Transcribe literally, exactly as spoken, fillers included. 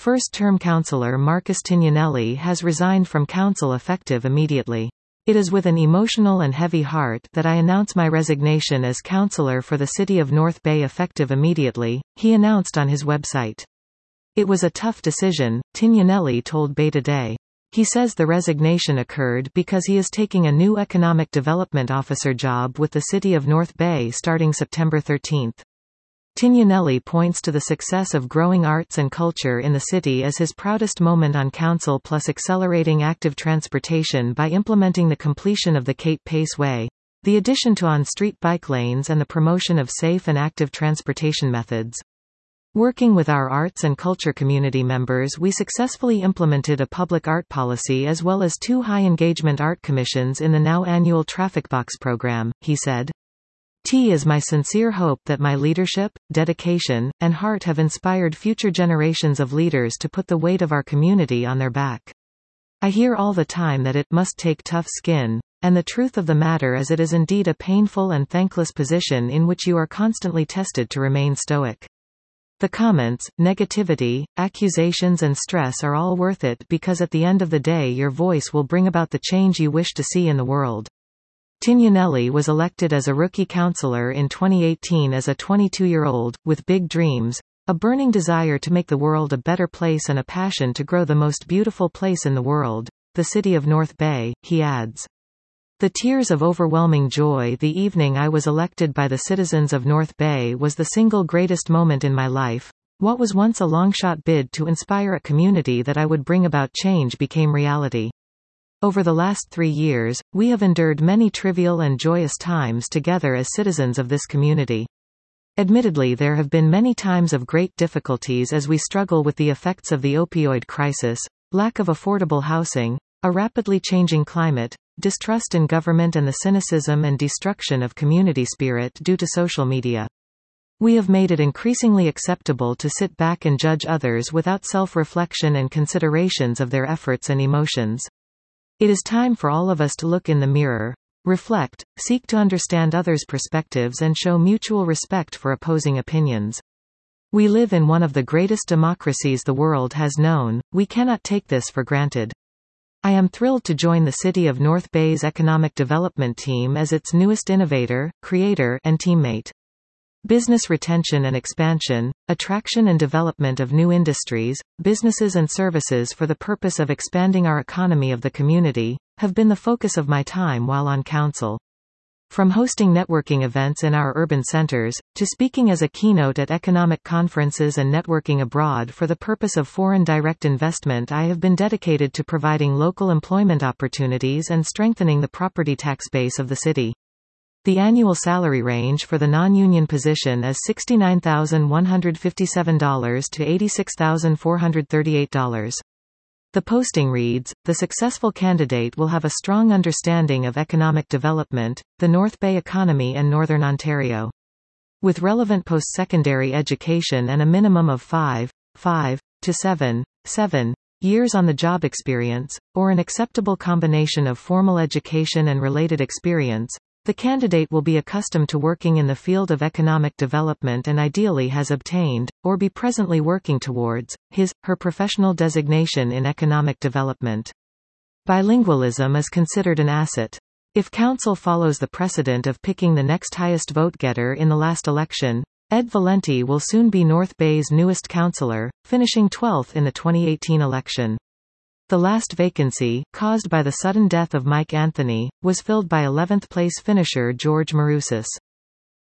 First-term councillor Marcus Tignanelli has resigned from council effective immediately. It is with an emotional and heavy heart that I announce my resignation as councillor for the City of North Bay effective immediately, he announced on his website. It was a tough decision, Tignanelli told Bay Today. He says the resignation occurred because he is taking a new Economic Development Officer job with the City of North Bay starting September thirteenth. Tignanelli points to the success of growing arts and culture in the city as his proudest moment on council, plus accelerating active transportation by implementing the completion of the Kate Pace Way, the addition to on-street bike lanes and the promotion of safe and active transportation methods. Working with our arts and culture community members, we successfully implemented a public art policy as well as two high-engagement art commissions in the now annual Traffic Box program, he said. T is my sincere hope that my leadership, dedication, and heart have inspired future generations of leaders to put the weight of our community on their back. I hear all the time that it must take tough skin, and the truth of the matter is it is indeed a painful and thankless position in which you are constantly tested to remain stoic. The comments, negativity, accusations and stress are all worth it because at the end of the day your voice will bring about the change you wish to see in the world. Tignanelli was elected as a rookie councillor in twenty eighteen as a twenty-two-year-old, with big dreams, a burning desire to make the world a better place and a passion to grow the most beautiful place in the world, the City of North Bay, he adds. The tears of overwhelming joy the evening I was elected by the citizens of North Bay was the single greatest moment in my life. What was once a long-shot bid to inspire a community that I would bring about change became reality. Over the last three years, we have endured many trivial and joyous times together as citizens of this community. Admittedly, there have been many times of great difficulties as we struggle with the effects of the opioid crisis, lack of affordable housing, a rapidly changing climate, distrust in government and the cynicism and destruction of community spirit due to social media. We have made it increasingly acceptable to sit back and judge others without self-reflection and considerations of their efforts and emotions. It is time for all of us to look in the mirror, reflect, seek to understand others' perspectives and show mutual respect for opposing opinions. We live in one of the greatest democracies the world has known, we cannot take this for granted. I am thrilled to join the City of North Bay's Economic Development Team as its newest innovator, creator, and teammate. Business retention and expansion, attraction and development of new industries, businesses and services for the purpose of expanding our economy of the community, have been the focus of my time while on council. From hosting networking events in our urban centers, to speaking as a keynote at economic conferences and networking abroad for the purpose of foreign direct investment, I have been dedicated to providing local employment opportunities and strengthening the property tax base of the city. The annual salary range for the non-union position is sixty-nine thousand one hundred fifty-seven dollars to eighty-six thousand four hundred thirty-eight dollars. The posting reads, "The successful candidate will have a strong understanding of economic development, the North Bay economy and Northern Ontario. With relevant post-secondary education and a minimum of five, five, to seven, seven years on the job experience, or an acceptable combination of formal education and related experience, the candidate will be accustomed to working in the field of economic development and ideally has obtained, or be presently working towards, his, her professional designation in economic development. Bilingualism is considered an asset. If council follows the precedent of picking the next highest vote-getter in the last election, Ed Valenti will soon be North Bay's newest councillor, finishing twelfth in the twenty eighteen election. The last vacancy, caused by the sudden death of Mike Anthony, was filled by eleventh place finisher George Marousis.